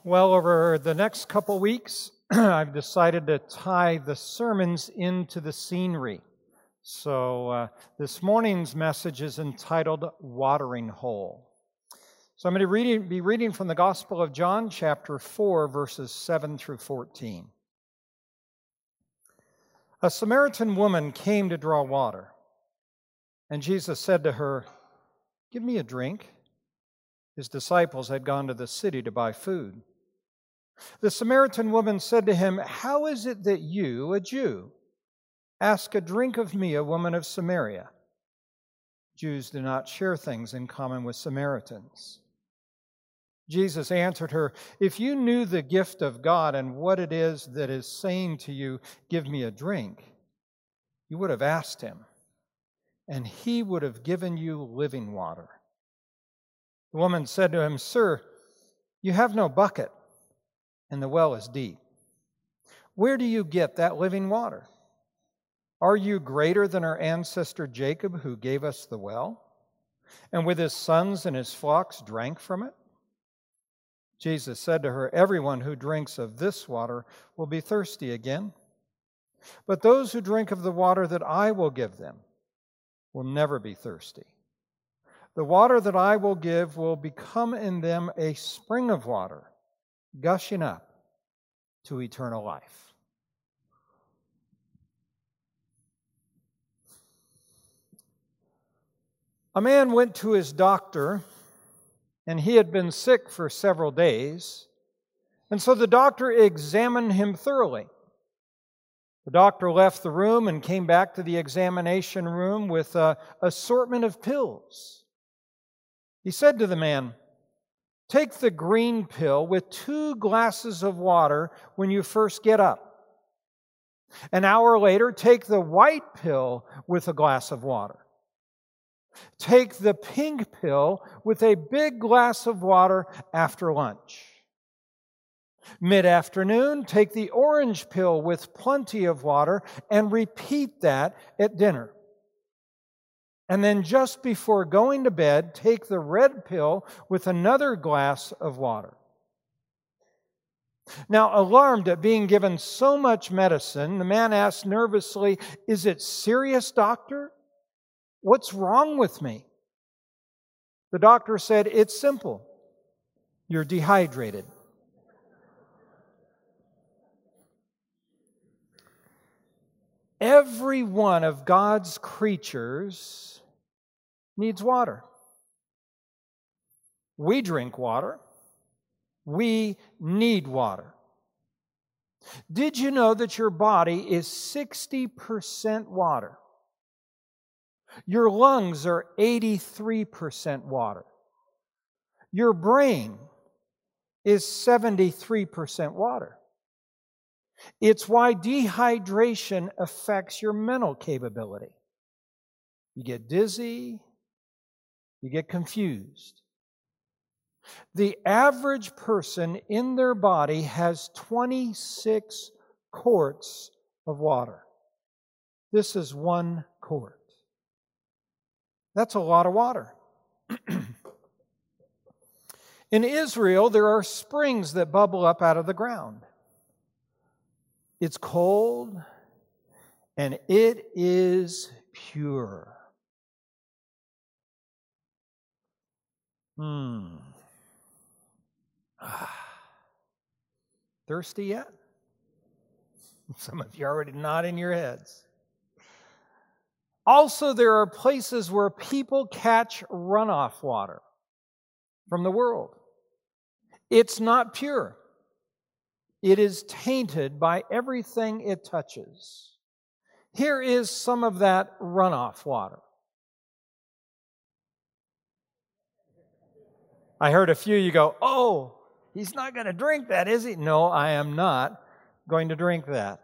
Well, over the next couple weeks, I've decided to tie the sermons into the scenery. So this morning's message is entitled Watering Hole. So I'm going to be reading from the Gospel of John, chapter 4, verses 7 through 14. A Samaritan woman came to draw water, and Jesus said to her, "Give me a drink." His disciples had gone to the city to buy food. The Samaritan woman said to him, "How is it that you, a Jew, ask a drink of me, a woman of Samaria?" Jews do not share things in common with Samaritans. Jesus answered her, "If you knew the gift of God and what it is that is saying to you, 'Give me a drink,' you would have asked him, and he would have given you living water." The woman said to him, "Sir, you have no bucket, and the well is deep. Where do you get that living water? Are you greater than our ancestor Jacob, who gave us the well, and with his sons and his flocks drank from it?" Jesus said to her, "Everyone who drinks of this water will be thirsty again. But those who drink of the water that I will give them will never be thirsty. The water that I will give will become in them a spring of water, gushing up to eternal life." A man went to his doctor, and he had been sick for several days, and so the doctor examined him thoroughly. The doctor left the room and came back to the examination room with an assortment of pills. He said to the man, "Take the green pill with 2 glasses of water when you first get up. An hour later, take the white pill with a glass of water. Take the pink pill with a big glass of water after lunch. Mid-afternoon, take the orange pill with plenty of water and repeat that at dinner. And then just before going to bed, take the red pill with another glass of water." Now, alarmed at being given so much medicine, the man asked nervously, "Is it serious, doctor? What's wrong with me?" The doctor said, "It's simple. You're dehydrated." Every one of God's creatures needs water. We drink water. We need water. Did you know that your body is 60% water? Your lungs are 83% water. Your brain is 73% water. It's why dehydration affects your mental capability. You get dizzy, you get confused. The average person in their body has 26 quarts of water. This is 1 quart. That's a lot of water. In Israel, there are springs that bubble up out of the ground. It's cold, and it is pure. Thirsty yet? Some of you are already nodding your heads. Also, there are places where people catch runoff water from the world. It's not pure. It is tainted by everything it touches. Here is some of that runoff water. I heard a few of you go, "Oh, he's not going to drink that, is he?" No, I am not going to drink that.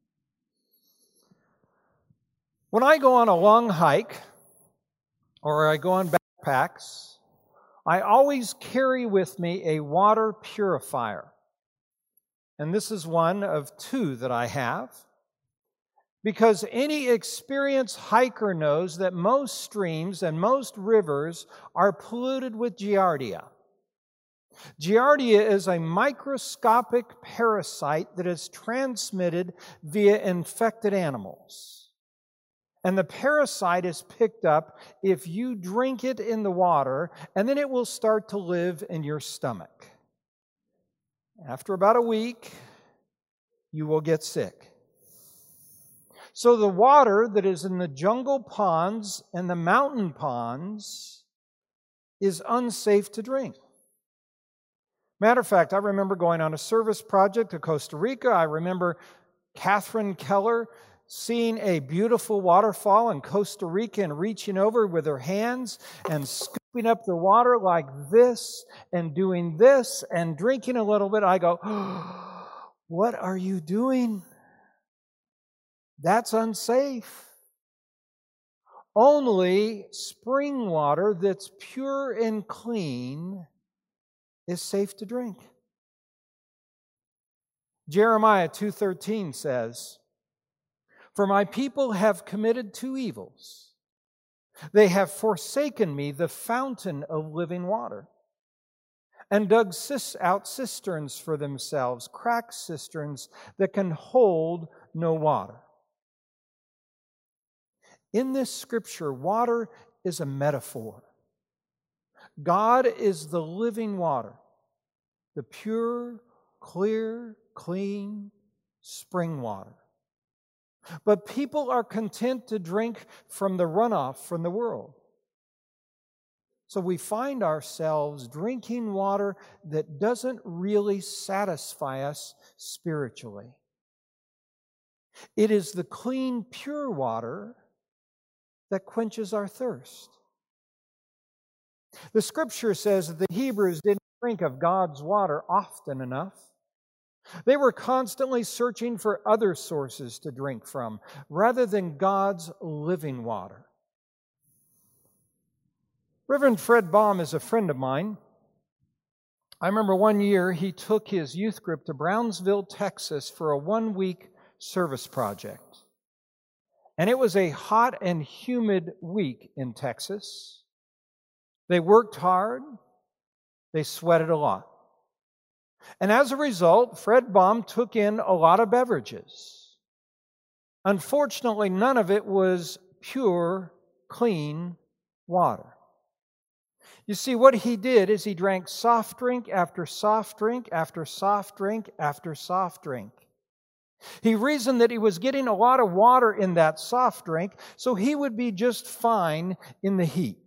When I go on a long hike or I go on backpacks, I always carry with me a water purifier. And this is one of 2 that I have, because any experienced hiker knows that most streams and most rivers are polluted with giardia. Giardia is a microscopic parasite that is transmitted via infected animals. And the parasite is picked up if you drink it in the water, and then it will start to live in your stomach. After about a week, you will get sick. So the water that is in the jungle ponds and the mountain ponds is unsafe to drink. Matter of fact, I remember going on a service project to Costa Rica. I remember Catherine Keller seeing a beautiful waterfall in Costa Rica and reaching over with her hands and scooping up the water like this and doing this and drinking a little bit. I go, oh, what are you doing? That's unsafe. Only spring water that's pure and clean is safe to drink. Jeremiah 2:13 says, "For my people have committed two evils. They have forsaken me, the fountain of living water, and dug out cisterns for themselves, cracked cisterns that can hold no water." In this scripture, water is a metaphor. God is the living water, the pure, clear, clean spring water. But people are content to drink from the runoff from the world. So we find ourselves drinking water that doesn't really satisfy us spiritually. It is the clean, pure water that quenches our thirst. The Scripture says that the Hebrews didn't drink of God's water often enough. They were constantly searching for other sources to drink from, rather than God's living water. Reverend Fred Baum is a friend of mine. I remember one year he took his youth group to Brownsville, Texas for a 1-week service project. And it was a hot and humid week in Texas. They worked hard. They sweated a lot. And as a result, Fred Baum took in a lot of beverages. Unfortunately, none of it was pure, clean water. You see, what he did is he drank soft drink after soft drink after soft drink after soft drink. He reasoned that he was getting a lot of water in that soft drink, so he would be just fine in the heat.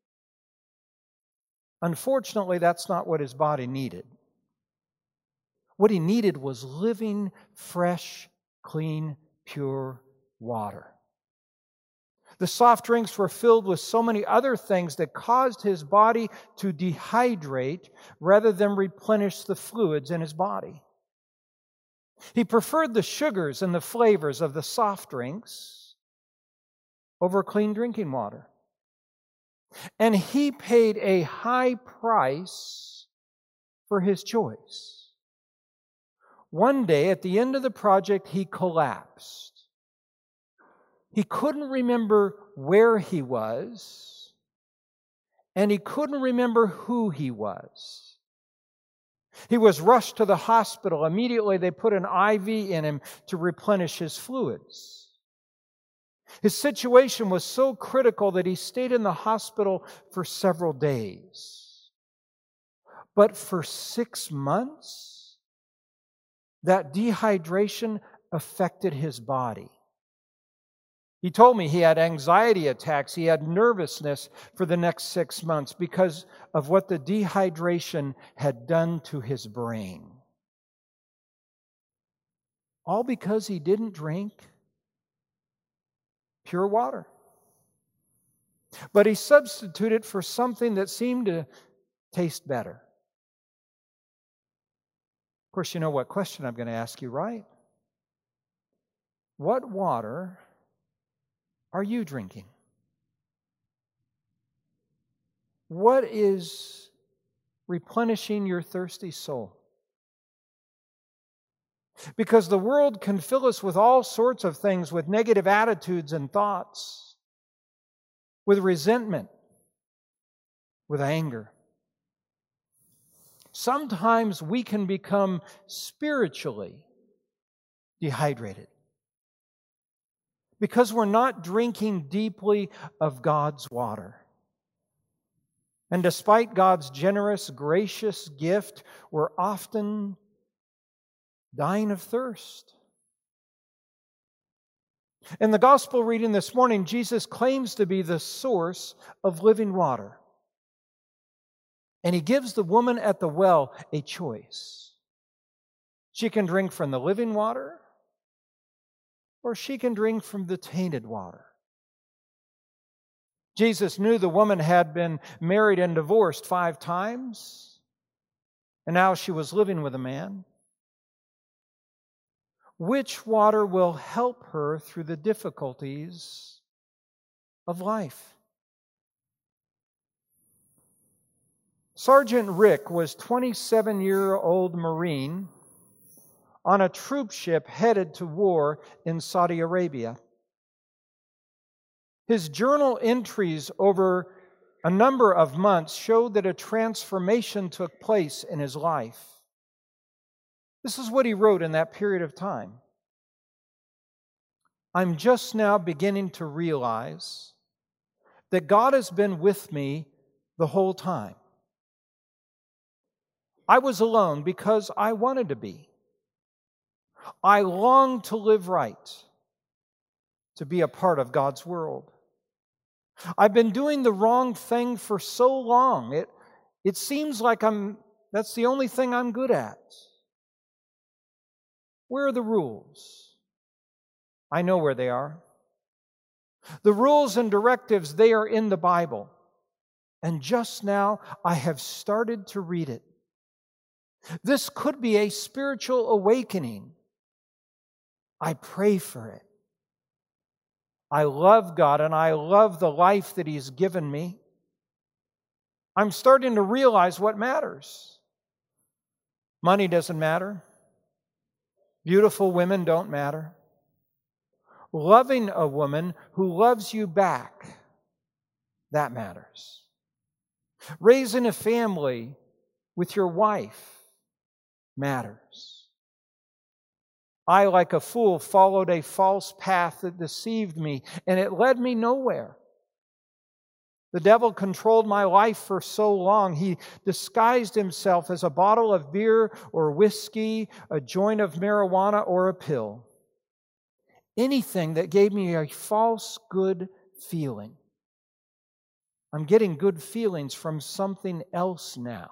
Unfortunately, that's not what his body needed. What he needed was living, fresh, clean, pure water. The soft drinks were filled with so many other things that caused his body to dehydrate rather than replenish the fluids in his body. He preferred the sugars and the flavors of the soft drinks over clean drinking water. And he paid a high price for his choice. One day, at the end of the project, he collapsed. He couldn't remember where he was, and he couldn't remember who he was. He was rushed to the hospital. Immediately, they put an IV in him to replenish his fluids. His situation was so critical that he stayed in the hospital for several days. But for 6 months, that dehydration affected his body. He told me he had anxiety attacks, he had nervousness for the next 6 months because of what the dehydration had done to his brain. All because he didn't drink pure water. But he substituted for something that seemed to taste better. Of course, you know what question I'm going to ask you, right? What water are you drinking? What is replenishing your thirsty soul? Because the world can fill us with all sorts of things, with negative attitudes and thoughts, with resentment, with anger. Sometimes we can become spiritually dehydrated because we're not drinking deeply of God's water. And despite God's generous, gracious gift, we're often dying of thirst. In the gospel reading this morning, Jesus claims to be the source of living water. And He gives the woman at the well a choice. She can drink from the living water, or she can drink from the tainted water. Jesus knew the woman had been married and divorced 5 times, and now she was living with a man. Which water will help her through the difficulties of life? Sergeant Rick was a 27-year-old Marine on a troop ship headed to war in Saudi Arabia. His journal entries over a number of months showed that a transformation took place in his life. This is what he wrote in that period of time. I'm just now beginning to realize that God has been with me the whole time. I was alone because I wanted to be. I longed to live right, to be a part of God's world. I've been doing the wrong thing for so long. It seems like that's the only thing I'm good at. Where are the rules? I know where they are. The rules and directives, they are in the Bible. And just now, I have started to read it. This could be a spiritual awakening. I pray for it. I love God and I love the life that He's given me. I'm starting to realize what matters. Money doesn't matter. Beautiful women don't matter. Loving a woman who loves you back, that matters. Raising a family with your wife matters. I, like a fool, followed a false path that deceived me, and it led me nowhere. The devil controlled my life for so long. He disguised himself as a bottle of beer or whiskey, a joint of marijuana, or a pill. Anything that gave me a false good feeling. I'm getting good feelings from something else now.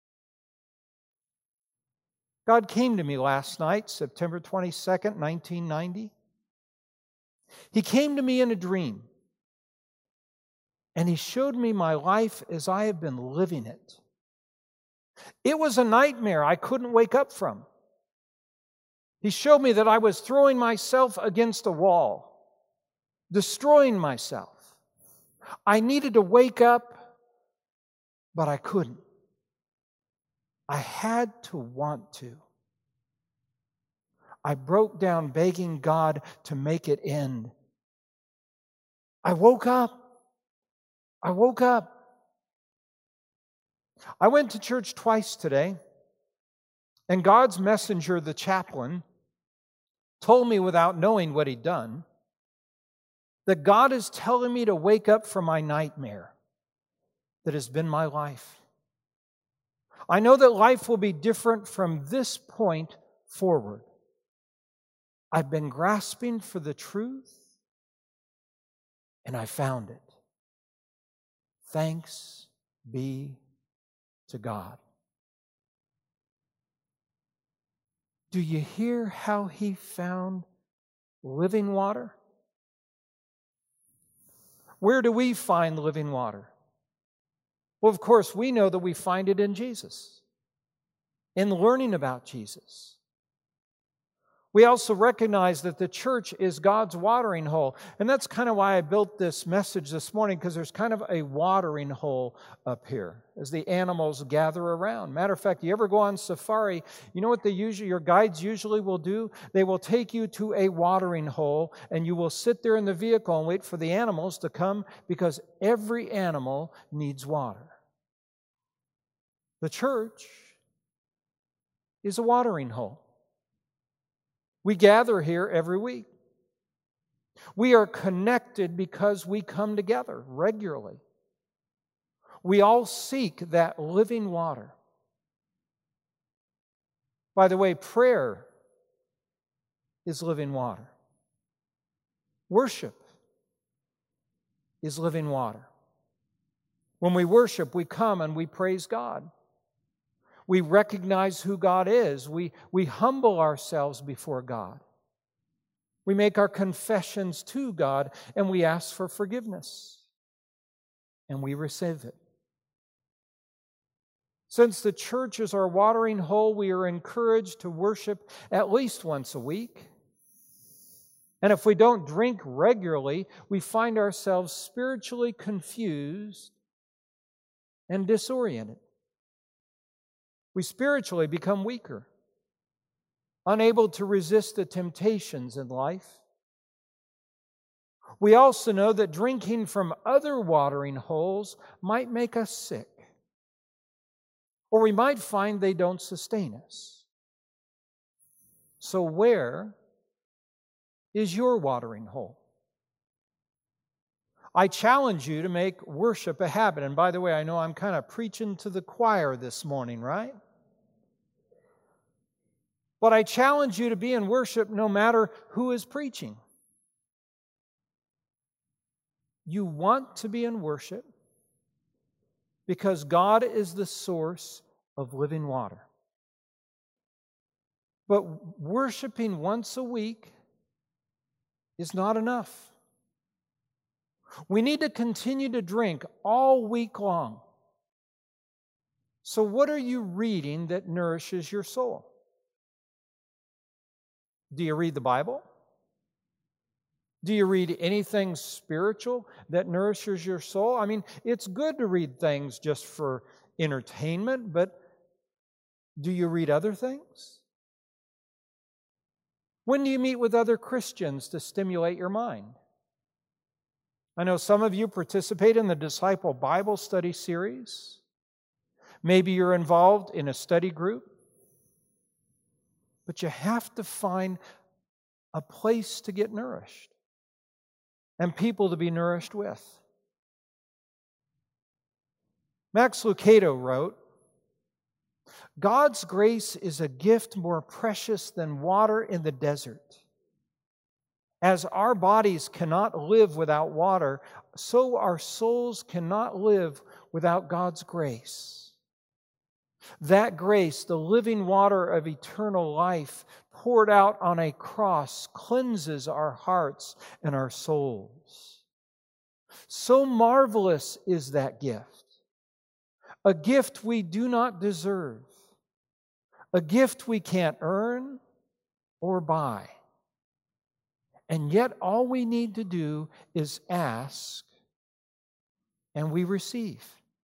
God came to me last night, September 22nd, 1990. He came to me in a dream. And He showed me my life as I have been living it. It was a nightmare I couldn't wake up from. He showed me that I was throwing myself against a wall, destroying myself. I needed to wake up, but I couldn't. I had to want to. I broke down begging God to make it end. I woke up. I went to church twice today, and God's messenger, the chaplain, told me without knowing what he'd done, that God is telling me to wake up from my nightmare that has been my life. I know that life will be different from this point forward. I've been grasping for the truth, and I found it. Thanks be to God. Do you hear how he found living water? Where do we find living water? Well, of course, we know that we find it in Jesus, in learning about Jesus. We also recognize that the church is God's watering hole. And that's kind of why I built this message this morning, because there's kind of a watering hole up here as the animals gather around. Matter of fact, you ever go on safari, you know what your guides usually will do? They will take you to a watering hole, and you will sit there in the vehicle and wait for the animals to come, because every animal needs water. The church is a watering hole. We gather here every week. We are connected because we come together regularly. We all seek that living water. By the way, prayer is living water. Worship is living water. When we worship, we come and we praise God. We recognize who God is. We humble ourselves before God. We make our confessions to God and we ask for forgiveness. And we receive it. Since the church is our watering hole, we are encouraged to worship at least once a week. And if we don't drink regularly, we find ourselves spiritually confused and disoriented. We spiritually become weaker, unable to resist the temptations in life. We also know that drinking from other watering holes might make us sick, or we might find they don't sustain us. So where is your watering hole? I challenge you to make worship a habit. And by the way, I know I'm kind of preaching to the choir this morning, right? But I challenge you to be in worship no matter who is preaching. You want to be in worship because God is the source of living water. But worshiping once a week is not enough. We need to continue to drink all week long. So what are you reading that nourishes your soul? Do you read the Bible? Do you read anything spiritual that nourishes your soul? I mean, it's good to read things just for entertainment, but do you read other things? When do you meet with other Christians to stimulate your mind? I know some of you participate in the Disciple Bible Study series. Maybe you're involved in a study group. But you have to find a place to get nourished and people to be nourished with. Max Lucado wrote, "God's grace is a gift more precious than water in the desert. As our bodies cannot live without water, so our souls cannot live without God's grace. That grace, the living water of eternal life, poured out on a cross, cleanses our hearts and our souls. So marvelous is that gift, a gift we do not deserve, a gift we can't earn or buy. And yet all we need to do is ask, and we receive."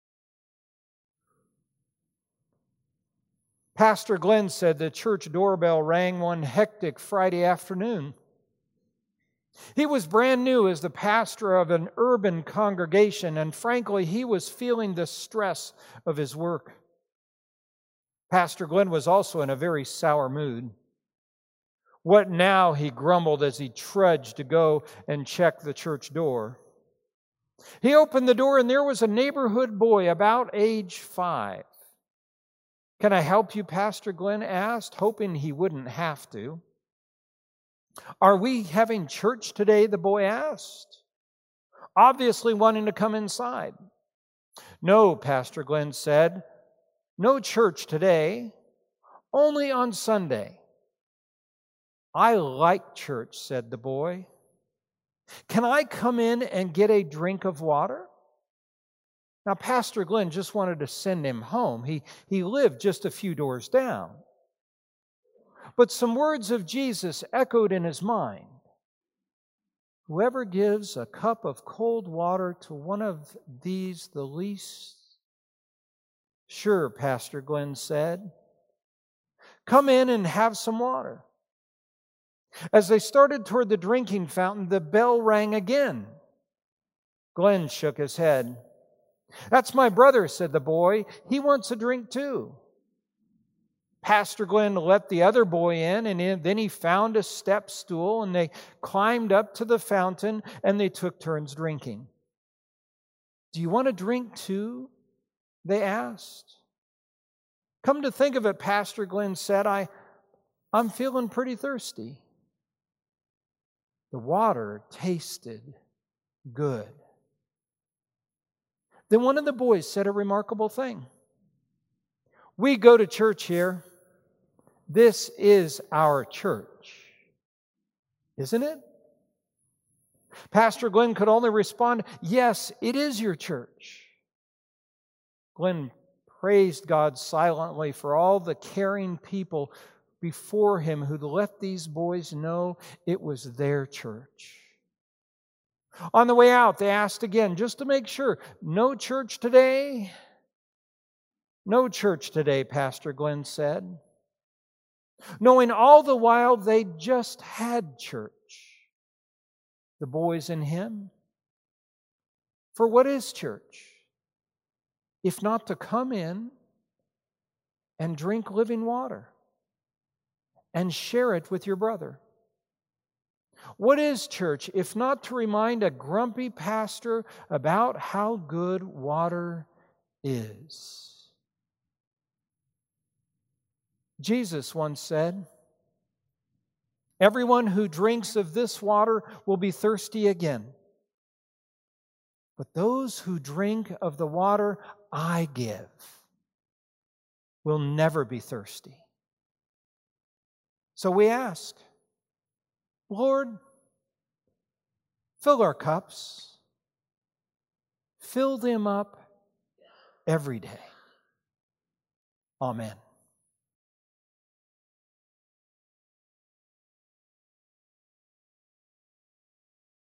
Pastor Glenn said the church doorbell rang one hectic Friday afternoon. He was brand new as the pastor of an urban congregation, and frankly, he was feeling the stress of his work. Pastor Glenn was also in a very sour mood. "What now?" he grumbled as he trudged to go and check the church door. He opened the door and there was a neighborhood boy about age 5. "Can I help you?" Pastor Glenn asked, hoping he wouldn't have to. "Are we having church today?" the boy asked, obviously wanting to come inside. "No," Pastor Glenn said. "No church today, only on Sunday." "I like church," said the boy. "Can I come in and get a drink of water?" Now, Pastor Glenn just wanted to send him home. He lived just a few doors down. But some words of Jesus echoed in his mind. "Whoever gives a cup of cold water to one of these, the least..." "Sure," Pastor Glenn said. "Come in and have some water." As they started toward the drinking fountain, the bell rang again. Glenn shook his head. "That's my brother," said the boy. "He wants a drink too." Pastor Glenn let the other boy in, and then he found a step stool, and they climbed up to the fountain, and they took turns drinking. "Do you want to drink too?" they asked. "Come to think of it," Pastor Glenn said, I'm feeling pretty thirsty." The water tasted good. Then one of the boys said a remarkable thing. "We go to church here. This is our church. Isn't it?" Pastor Glenn could only respond, "Yes, it is your church." Glenn praised God silently for all the caring people before him who let these boys know it was their church. On the way out, they asked again, just to make sure, "No church today?" "No church today," Pastor Glenn said, knowing all the while they just had church, the boys and him. For what is church, if not to come in and drink living water and share it with your brother? What is church, if not to remind a grumpy pastor about how good water is? Jesus once said, "Everyone who drinks of this water will be thirsty again. But those who drink of the water I give will never be thirsty." So we ask, Lord, fill our cups. Fill them up every day. Amen.